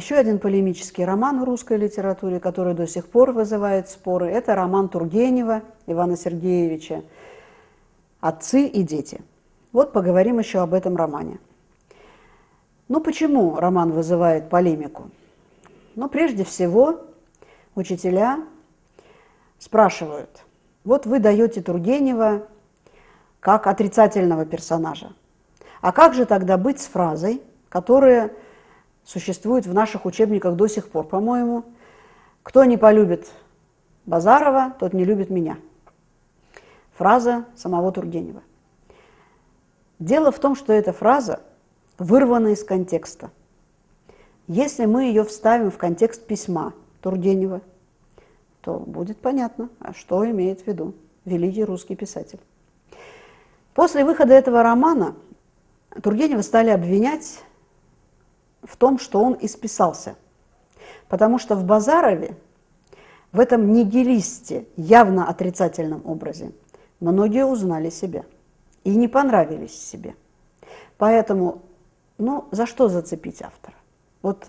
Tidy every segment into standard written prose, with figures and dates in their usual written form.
Еще один полемический роман в русской литературе, который до сих пор вызывает споры, это роман Тургенева Ивана Сергеевича «Отцы и дети». Вот поговорим еще об этом романе. Ну, почему роман вызывает полемику? Ну, прежде всего, учителя спрашивают, вот вы даете Тургенева как отрицательного персонажа, а как же тогда быть с фразой, которая существует в наших учебниках до сих пор, по-моему, «Кто не полюбит Базарова, тот не любит меня». Фраза самого Тургенева. Дело в том, что эта фраза вырвана из контекста. Если мы ее вставим в контекст письма Тургенева, то будет понятно, что имеет в виду великий русский писатель. После выхода этого романа Тургенева стали обвинять в том, что он исписался. Потому что в Базарове, в этом нигилисте, явно отрицательном образе, многие узнали себя и не понравились себе. Поэтому, ну, за что зацепить автора? Вот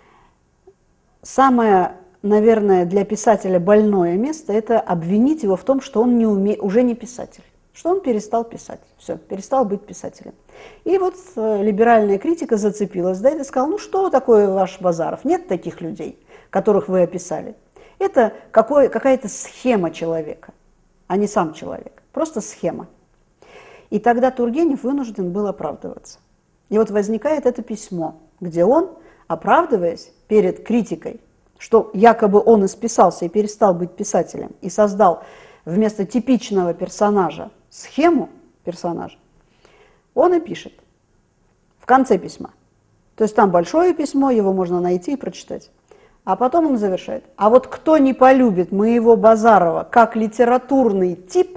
самое, наверное, для писателя больное место – это обвинить его в том, что он уже не писатель, что он перестал писать, все, перестал быть писателем. И вот либеральная критика зацепилась, да, и сказала, ну что такое ваш Базаров? Нет таких людей, которых вы описали. Это какая-то схема человека, а не сам человек, просто схема. И тогда Тургенев вынужден был оправдываться. И вот возникает это письмо, где он, оправдываясь перед критикой, что якобы он исписался и перестал быть писателем, и создал вместо типичного персонажа схему персонажа, он и пишет в конце письма. То есть там большое письмо, его можно найти и прочитать. А потом он завершает. А вот кто не полюбит моего Базарова как литературный тип,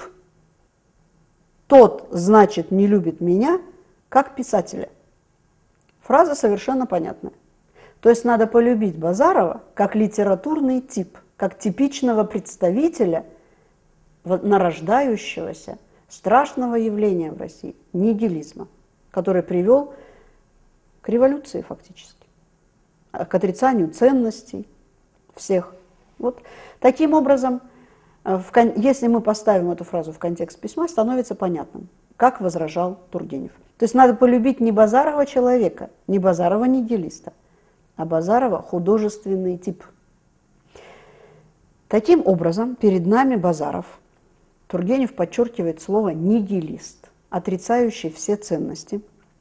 тот, значит, не любит меня как писателя. Фраза совершенно понятная. То есть надо полюбить Базарова как литературный тип, как типичного представителя нарождающегося страшного явления в России, нигилизма, который привел к революции фактически, к отрицанию ценностей всех. Вот таким образом, если мы поставим эту фразу в контекст письма, становится понятным, как возражал Тургенев. То есть надо полюбить не Базарова человека, не Базарова нигилиста, а Базарова художественный тип. Таким образом, перед нами Базаров. Тургенев подчеркивает слово «нигилист», отрицающий все ценности.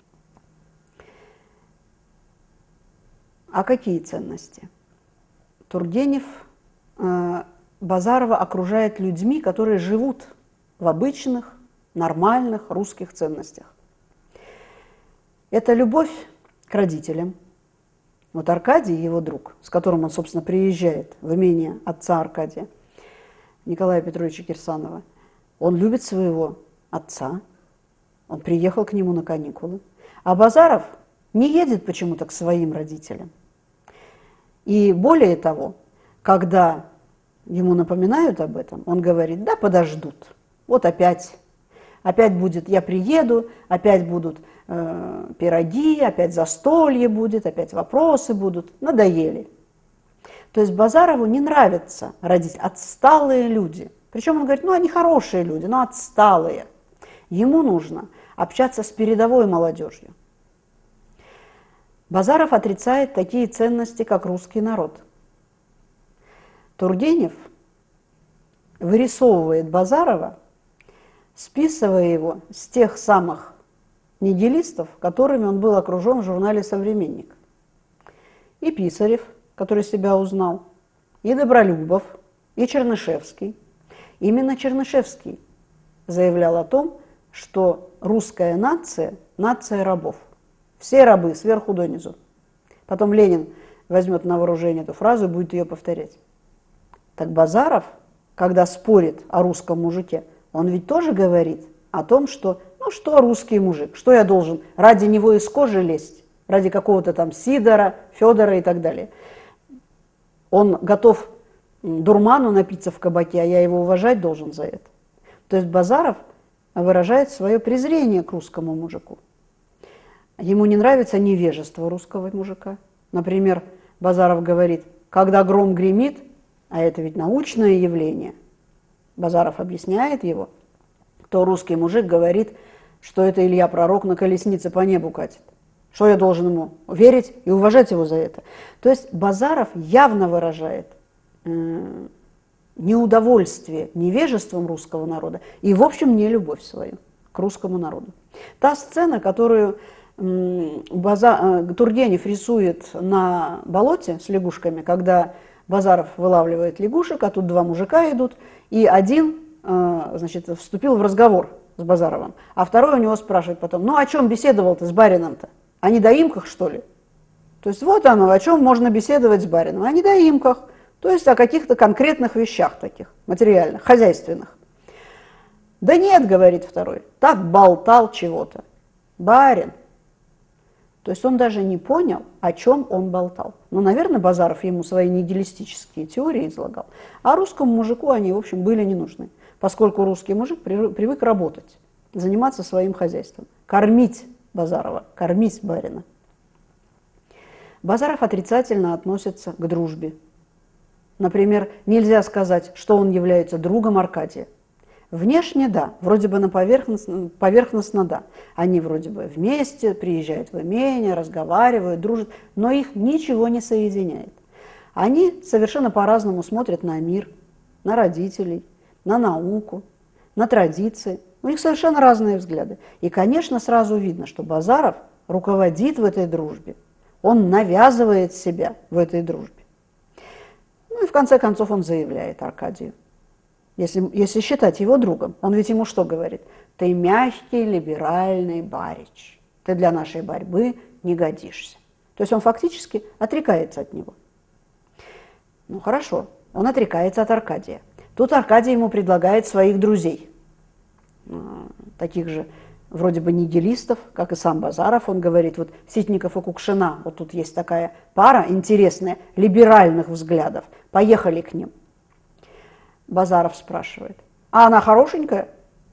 А какие ценности? Тургенев Базарова окружает людьми, которые живут в обычных, нормальных русских ценностях. Это любовь к родителям. Вот Аркадий, его друг, с которым он, собственно, приезжает в имение отца Аркадия, Николая Петровича Кирсанова, он любит своего отца, он приехал к нему на каникулы. А Базаров не едет почему-то к своим родителям. И более того, когда ему напоминают об этом, он говорит, да, подождут, вот опять будет, я приеду, опять будут пироги, опять застолье будет, опять вопросы будут, надоели. То есть Базарову не нравятся родители, отсталые люди. Причем он говорит, ну они хорошие люди, но отсталые. Ему нужно общаться с передовой молодежью. Базаров отрицает такие ценности, как русский народ. Тургенев вырисовывает Базарова, списывая его с тех самых нигилистов, которыми он был окружен в журнале «Современник». И Писарев, который себя узнал, и Добролюбов, и Чернышевский. Именно Чернышевский заявлял о том, что русская нация – нация рабов. Все рабы, сверху донизу. Потом Ленин возьмет на вооружение эту фразу и будет ее повторять. Так Базаров, когда спорит о русском мужике, он ведь тоже говорит о том, что, ну что русский мужик, что я должен ради него из кожи лезть, ради какого-то там Сидора, Федора и так далее. Он готов дурману напиться в кабаке, а я его уважать должен за это. То есть Базаров выражает свое презрение к русскому мужику. Ему не нравится невежество русского мужика. Например, Базаров говорит, когда гром гремит, а это ведь научное явление, Базаров объясняет его, то русский мужик говорит, что это Илья Пророк на колеснице по небу катит. Что я должен ему верить и уважать его за это? То есть Базаров явно выражает неудовольствие невежеством русского народа и, в общем, не любовь свою к русскому народу. Та сцена, которую Тургенев рисует на болоте с лягушками, когда Базаров вылавливает лягушек, а тут два мужика идут, и один, значит, вступил в разговор с Базаровым, а второй у него спрашивает потом, ну о чем беседовал-то с барином-то? О недоимках, что ли? То есть вот оно, о чем можно беседовать с барином, о недоимках, то есть о каких-то конкретных вещах таких, материальных, хозяйственных. Да нет, говорит второй, так болтал чего-то. Барин. То есть он даже не понял, о чем он болтал. Ну, наверное, Базаров ему свои нигилистические теории излагал, а русскому мужику они, в общем, были не нужны, поскольку русский мужик привык работать, заниматься своим хозяйством, кормить Базарова, кормить барина. Базаров отрицательно относится к дружбе. Например, нельзя сказать, что он является другом Аркадия. Внешне да, вроде бы поверхностно да. Они вроде бы вместе приезжают в имение, разговаривают, дружат, но их ничего не соединяет. Они совершенно по-разному смотрят на мир, на родителей, на науку, на традиции. У них совершенно разные взгляды. И, конечно, сразу видно, что Базаров руководит в этой дружбе. Он навязывает себя в этой дружбе. Ну и в конце концов он заявляет Аркадию, если считать его другом. Он ведь ему что говорит? Ты мягкий либеральный барич. Ты для нашей борьбы не годишься. То есть он фактически отрекается от него. Ну хорошо, он отрекается от Аркадия. Тут Аркадий ему предлагает своих друзей, таких же вроде бы нигилистов, как и сам Базаров. Он говорит, вот Ситников и Кукшина, вот тут есть такая пара интересная, либеральных взглядов. Поехали к ним. Базаров спрашивает, а она хорошенькая?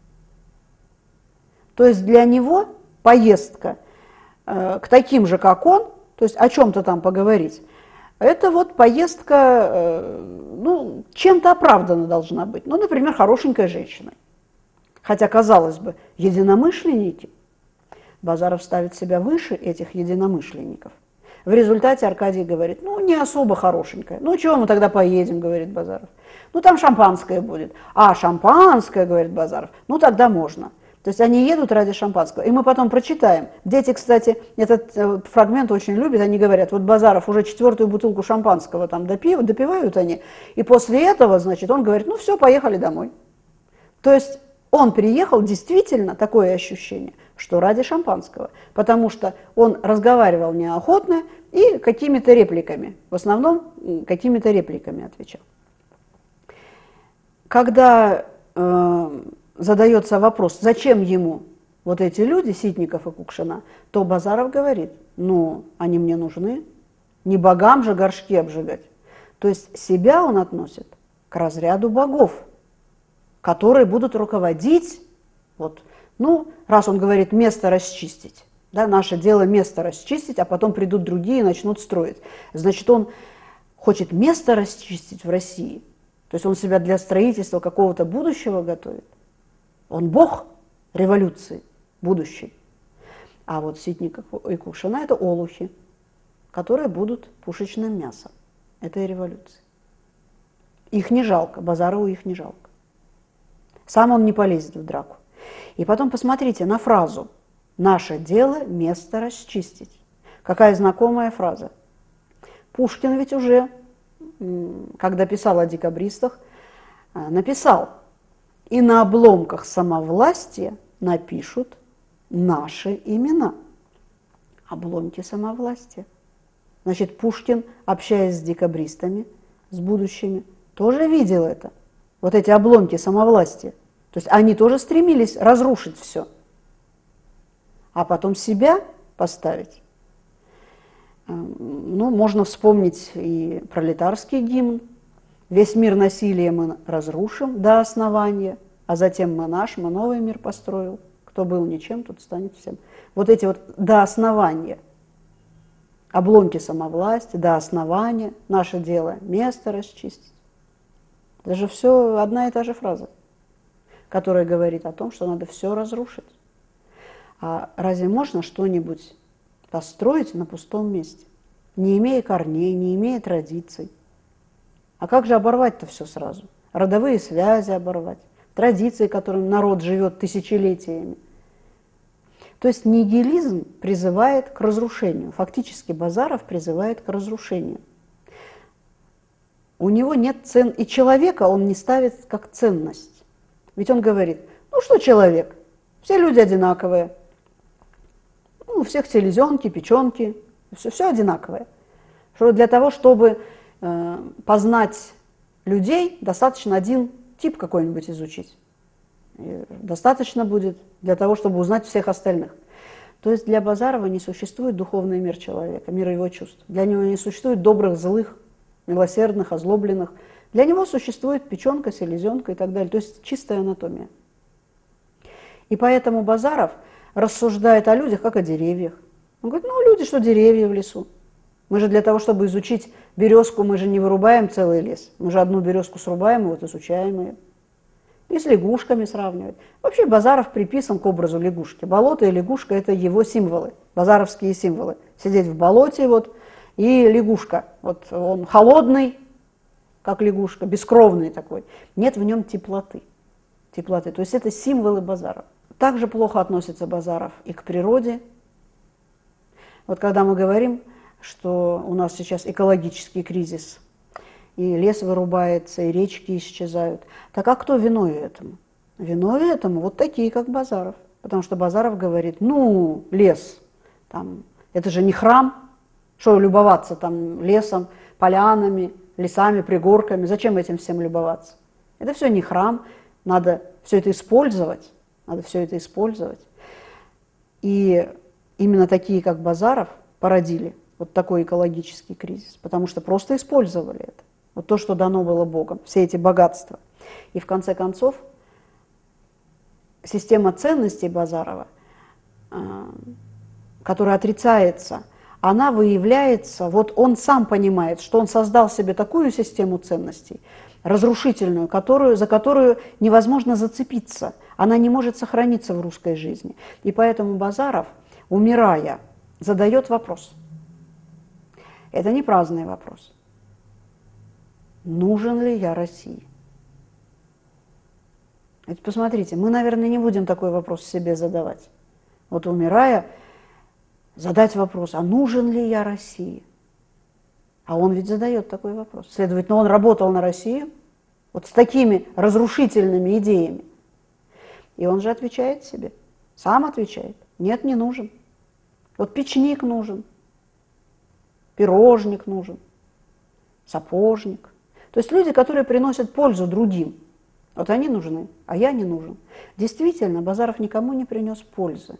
То есть для него поездка к таким же, как он, то есть о чем-то там поговорить, это вот поездка, ну, чем-то оправдана должна быть. Ну, например, хорошенькой женщиной. Хотя, казалось бы, единомышленники, Базаров ставит себя выше этих единомышленников. В результате Аркадий говорит, ну, не особо хорошенькая. Ну, чего мы тогда поедем, говорит Базаров. Ну, там шампанское будет. А, шампанское, говорит Базаров, ну, тогда можно. То есть они едут ради шампанского. И мы потом прочитаем. Дети, кстати, этот фрагмент очень любят. Они говорят, вот Базаров уже 4-ю бутылку шампанского там допивают они. И после этого, значит, он говорит, ну, все, поехали домой. То есть он приехал, действительно, такое ощущение, что ради шампанского, потому что он разговаривал неохотно и какими-то репликами, в основном какими-то репликами отвечал. Когда задается вопрос, зачем ему вот эти люди, Ситников и Кукшина, то Базаров говорит, ну, они мне нужны, не богам же горшки обжигать. То есть себя он относит к разряду богов, которые будут руководить, вот, ну, раз он говорит место расчистить, да, наше дело место расчистить, а потом придут другие и начнут строить. Значит, он хочет место расчистить в России, то есть он себя для строительства какого-то будущего готовит. Он бог революции, будущей. А вот Ситников и Кукшина – это олухи, которые будут пушечным мясом этой революции. Их не жалко, Базарову их не жалко. Сам он не полезет в драку. И потом посмотрите на фразу «Наше дело – место расчистить». Какая знакомая фраза. Пушкин ведь уже, когда писал о декабристах, написал «И на обломках самовластия напишут наши имена». Обломки самовластия. Значит, Пушкин, общаясь с декабристами, с будущими, тоже видел это. Вот эти обломки самовластия. То есть они тоже стремились разрушить все, а потом себя поставить. Ну, можно вспомнить и пролетарский гимн. Весь мир насилия мы разрушим до основания, а затем мы новый мир построил. Кто был ничем, тот станет всем. Вот эти вот до основания. обломки самовластия до основания, наше дело место расчистить. Это же все одна и та же фраза, которая говорит о том, что надо все разрушить. А разве можно что-нибудь построить на пустом месте, не имея корней, не имея традиций? А как же оборвать-то все сразу? Родовые связи оборвать, традиции, которыми народ живет тысячелетиями. То есть нигилизм призывает к разрушению. Фактически Базаров призывает к разрушению. У него нет цен, и человека он не ставит как ценность. Ведь он говорит, ну что человек, все люди одинаковые. Ну, у всех селезенки, печенки, все одинаковое. Что для того, чтобы познать людей, достаточно один тип какой-нибудь изучить. И достаточно будет для того, чтобы узнать всех остальных. То есть для Базарова не существует духовный мир человека, мир его чувств. Для него не существует добрых, злых, милосердных, озлобленных. Для него существует печенка, селезенка и так далее. То есть чистая анатомия. И поэтому Базаров рассуждает о людях, как о деревьях. Он говорит, ну люди, что деревья в лесу. Мы же для того, чтобы изучить березку, мы же не вырубаем целый лес. Мы же одну березку срубаем и вот изучаем ее. И с лягушками сравнивать. Вообще Базаров приписан к образу лягушки. Болото и лягушка – это его символы, базаровские символы. Сидеть в болоте вот, и лягушка. Вот он холодный, как лягушка, бескровный такой. Нет в нем теплоты. То есть это символы Базарова. Также плохо относится Базаров и к природе. Вот когда мы говорим, что у нас сейчас экологический кризис, и лес вырубается, и речки исчезают. Так а кто виною этому? Виною этому вот такие, как Базаров. Потому что Базаров говорит, ну, лес, там, это же не храм, что любоваться там лесом, полянами, лесами, пригорками. Зачем этим всем любоваться? Это все не храм, надо все это использовать. И именно такие, как Базаров, породили вот такой экологический кризис, потому что просто использовали это. Вот то, что дано было Богом, все эти богатства. И в конце концов, система ценностей Базарова, которая отрицается, она выявляется, вот он сам понимает, что он создал себе такую систему ценностей, разрушительную, за которую невозможно зацепиться, она не может сохраниться в русской жизни. И поэтому Базаров, умирая, задает вопрос. Это не праздный вопрос. Нужен ли я России? Ведь посмотрите, мы, наверное, не будем такой вопрос себе задавать. Вот умирая, задать вопрос, а нужен ли я России? А он ведь задает такой вопрос. Следовательно, он работал на Россию вот с такими разрушительными идеями. И он же отвечает себе, сам отвечает, нет, не нужен. Вот печник нужен, пирожник нужен, сапожник. То есть люди, которые приносят пользу другим, вот они нужны, а я не нужен. Действительно, Базаров никому не принес пользы.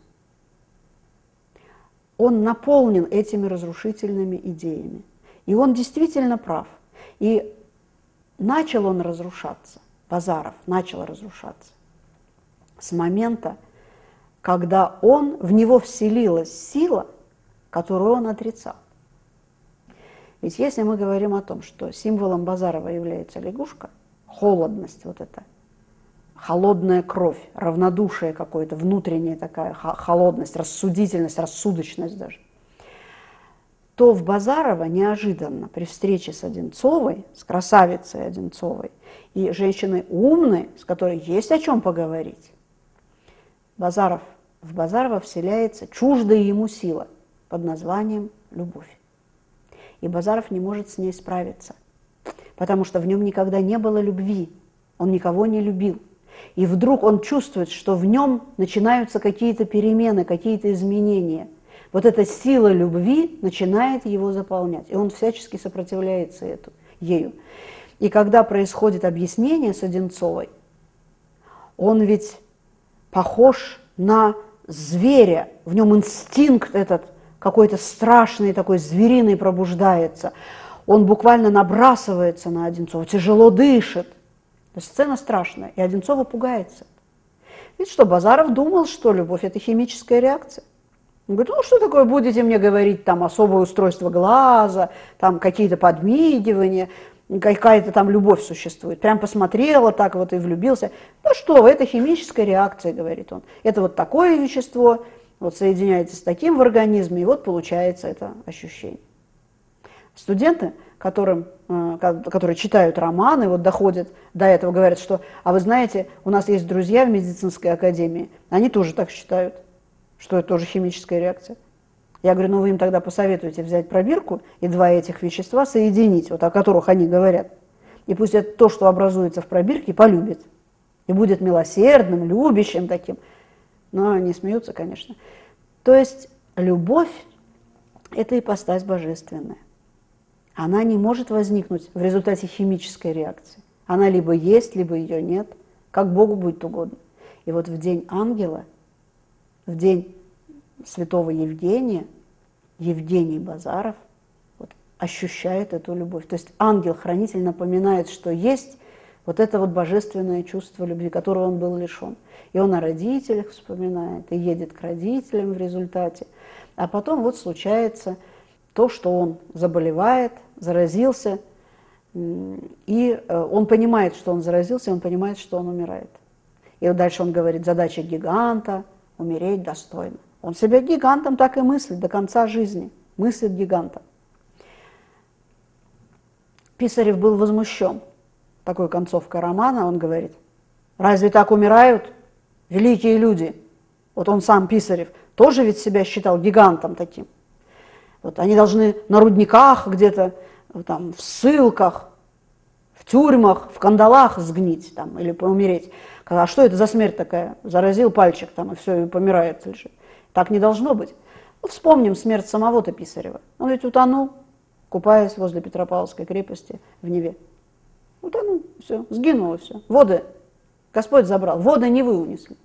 Он наполнен этими разрушительными идеями. И он действительно прав. И начал он разрушаться, Базаров начал разрушаться с момента, когда в него вселилась сила, которую он отрицал. Ведь если мы говорим о том, что символом Базарова является лягушка, холодность вот эта, холодная кровь, равнодушие какое-то, внутренняя такая холодность, рассудительность, рассудочность даже, то в Базарова неожиданно при встрече с Одинцовой, с красавицей Одинцовой и женщиной умной, с которой есть о чем поговорить, в Базарова вселяется чуждая ему сила под названием любовь. И Базаров не может с ней справиться, потому что в нем никогда не было любви, он никого не любил. И вдруг он чувствует, что в нем начинаются какие-то перемены, какие-то изменения. Вот эта сила любви начинает его заполнять, и он всячески сопротивляется ею. И когда происходит объяснение с Одинцовой, он ведь похож на зверя, в нем инстинкт этот какой-то страшный, такой звериный пробуждается. Он буквально набрасывается на Одинцову, тяжело дышит. Сцена страшная, и Одинцова пугается. Ведь что, Базаров думал, что любовь – это химическая реакция. Он говорит, ну что такое, будете мне говорить там особое устройство глаза, там какие-то подмигивания, какая-то там любовь существует. Прям посмотрела так вот и влюбился. Ну что вы, это химическая реакция, говорит он. Это вот такое вещество, вот соединяется с таким в организме, и вот получается это ощущение. Студенты, которые читают романы, вот доходят до этого, говорят, что, а вы знаете, у нас есть друзья в медицинской академии, они тоже так считают, что это тоже химическая реакция. Я говорю, ну вы им тогда посоветуете взять пробирку и два этих вещества соединить, вот о которых они говорят. И пусть это то, что образуется в пробирке, полюбит. И будет милосердным, любящим таким. Но они смеются, конечно. То есть любовь – это ипостась божественная. Она не может возникнуть в результате химической реакции. Она либо есть, либо ее нет, как Богу будет угодно. И вот в день ангела, в день святого Евгения, Евгений Базаров вот, ощущает эту любовь. То есть ангел-хранитель напоминает, что есть вот это вот божественное чувство любви, которого он был лишен. И он о родителях вспоминает, и едет к родителям в результате. А потом вот случается то, что он заболевает, заразился, и он понимает, что он заразился, и он понимает, что он умирает. И вот дальше он говорит, задача гиганта – умереть достойно. Он себя гигантом так и мыслит до конца жизни, мыслит гигантом. Писарев был возмущен такой концовкой романа, он говорит, разве так умирают великие люди? Вот он сам, Писарев, тоже ведь себя считал гигантом таким. Вот они должны на рудниках где-то, там, в ссылках, в тюрьмах, в кандалах сгнить там, или поумереть. А что это за смерть такая? Заразил пальчик там, и все, и помирает. Так не должно быть. Ну, вспомним смерть самого-то Писарева. Он ведь утонул, купаясь возле Петропавловской крепости в Неве. Утонул, все, сгинуло все. Воды Господь забрал, воды не вы унесли.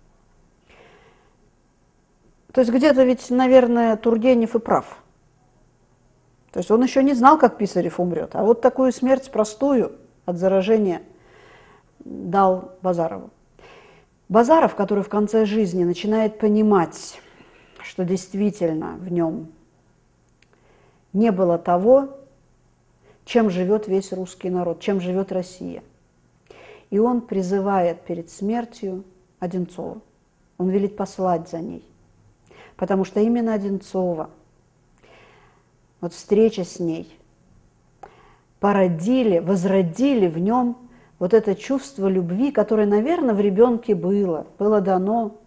То есть где-то ведь, наверное, Тургенев и прав. То есть он еще не знал, как Писарев умрет, а вот такую смерть простую от заражения дал Базарову. Базаров, который в конце жизни начинает понимать, что действительно в нем не было того, чем живет весь русский народ, чем живет Россия. И он призывает перед смертью Одинцову. Он велит послать за ней. Потому что именно Одинцова, вот встреча с ней, породили, возродили в нем вот это чувство любви, которое, наверное, в ребенке было дано,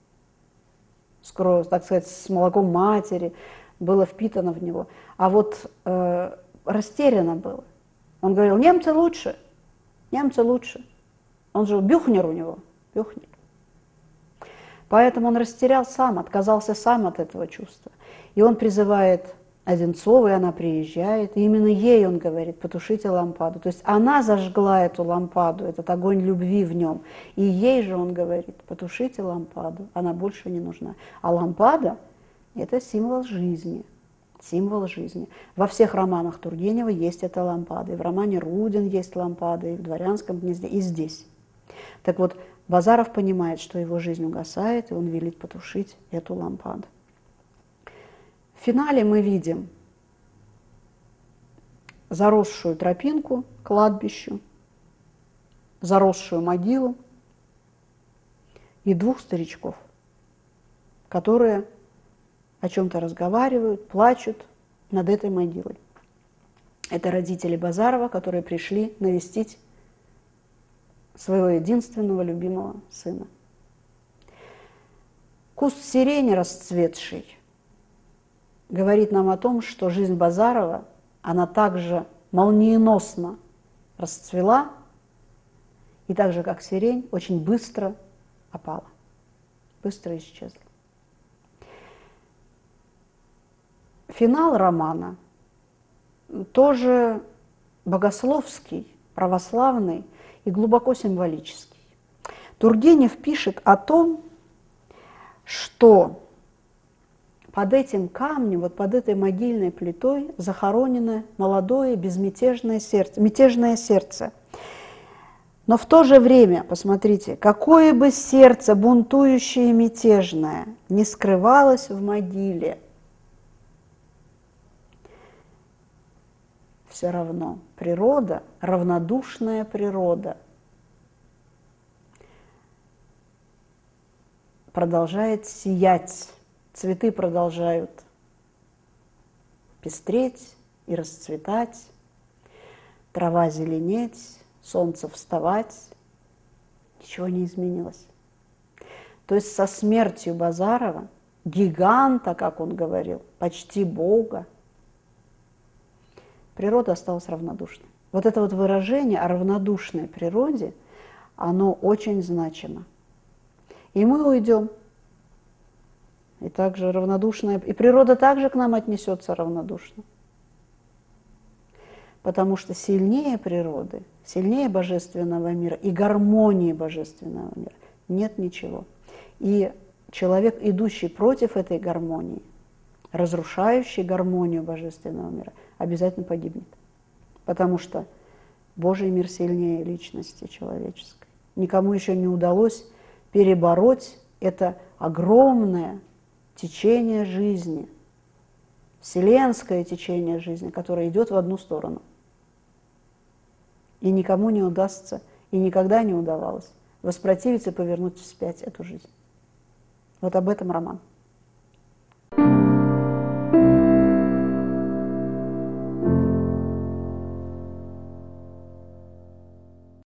так сказать, с молоком матери, было впитано в него. А вот растеряно было. Он говорил, немцы лучше, немцы лучше. Он же Бюхнер у него, Бюхнер. Поэтому он растерял сам, отказался сам от этого чувства. И он призывает Одинцову, и она приезжает, и именно ей он говорит, потушите лампаду. То есть она зажгла эту лампаду, этот огонь любви в нем. И ей же он говорит, потушите лампаду, она больше не нужна. А лампада – это символ жизни. Символ жизни. Во всех романах Тургенева есть эта лампада. И в романе «Рудин» есть лампада, и в «Дворянском гнезде», и здесь. Так вот, Базаров понимает, что его жизнь угасает, и он велит потушить эту лампаду. В финале мы видим заросшую тропинку к кладбищу, заросшую могилу и двух старичков, которые о чем-то разговаривают, плачут над этой могилой. Это родители Базарова, которые пришли навестить своего единственного любимого сына. Куст сирени расцветший говорит нам о том, что жизнь Базарова, она также молниеносно расцвела и так же, как сирень, очень быстро опала, быстро исчезла. Финал романа тоже богословский, православный и глубоко символический. Тургенев пишет о том, что под этим камнем, вот под этой могильной плитой захоронено молодое безмятежное сердце, мятежное сердце. Но в то же время, посмотрите, какое бы сердце бунтующее и мятежное не скрывалось в могиле, все равно природа, равнодушная природа, продолжает сиять, цветы продолжают пестреть и расцветать, трава зеленеть, солнце вставать, ничего не изменилось. То есть со смертью Базарова, гиганта, как он говорил, почти Бога, природа осталась равнодушной. Вот это вот выражение о равнодушной природе, оно очень значимо. И мы уйдем. И также равнодушная, и природа также к нам отнесется равнодушно. Потому что сильнее природы, сильнее божественного мира и гармонии божественного мира нет ничего. И человек, идущий против этой гармонии, разрушающий гармонию божественного мира, обязательно погибнет. Потому что Божий мир сильнее личности человеческой. Никому еще не удалось перебороть это огромное течение жизни, вселенское течение жизни, которое идет в одну сторону. И никому не удастся, и никогда не удавалось воспротивиться и повернуть вспять эту жизнь. Вот об этом роман.